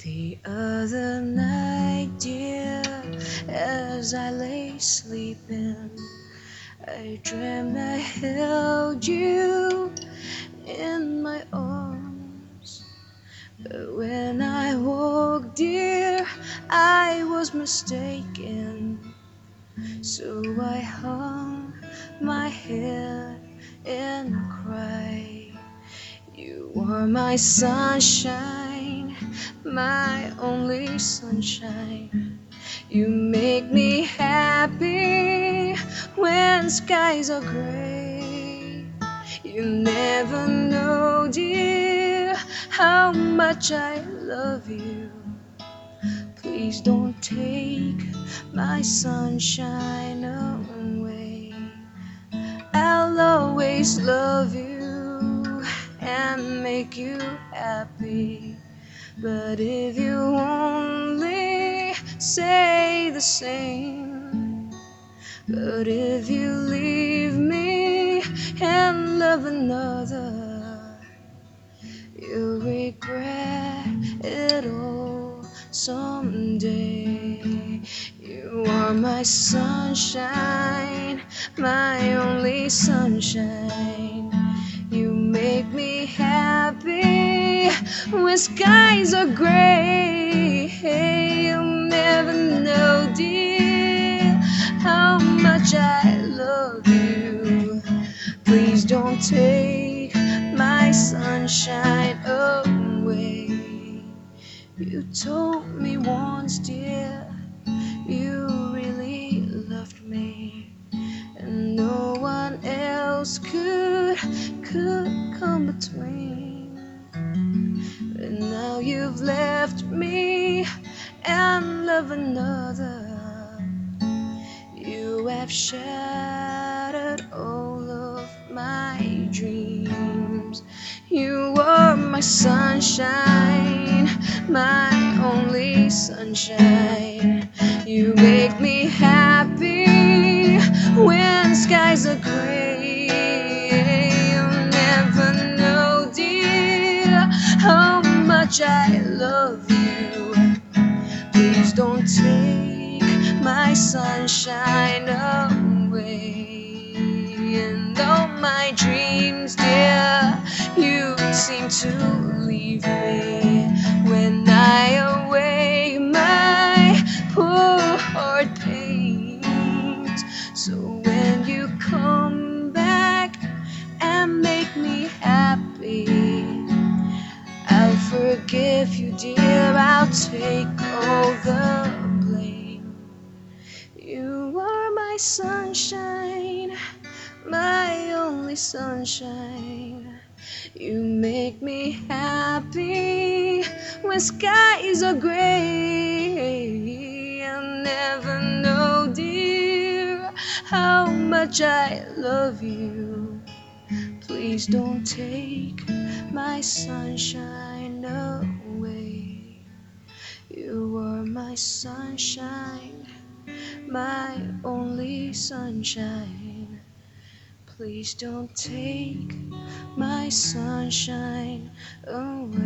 The other night, dear, as I lay sleeping, I dreamed I held you in my arms. But when I woke, dear, I was mistaken. So I hung my head and cried. You are my sunshine, my only sunshine. You make me happy when skies are gray. You never know, dear, how much I love you. Please don't take my sunshine away. I'll always love you and make you happy. But if you only say the same, but if you leave me and love another, you'll regret it all someday. You are my sunshine, my only sunshine. You make me happy when skies are gray. You'll never know, dear, how much I love you. Please don't take my sunshine away. You told me once, dear, you really loved me, and no one else could come between. But now you've left me and love another. You have shattered all of my dreams. You were my sunshine, my only sunshine. You make me happy when skies are gray. You'll never know, dear, how much I love you. Please don't take my sunshine away. And all my dreams, dear, you seem to leave me. When I awake, my poor heart pains. So when you come back and make me happy, I'll forgive you, dear, I'll take all the blame. You are my sunshine, my only sunshine. You make me happy when skies are gray. I'll never know, dear, how much I love you. Please don't take my sunshine away. You are my sunshine, my only sunshine. Please don't take my sunshine away.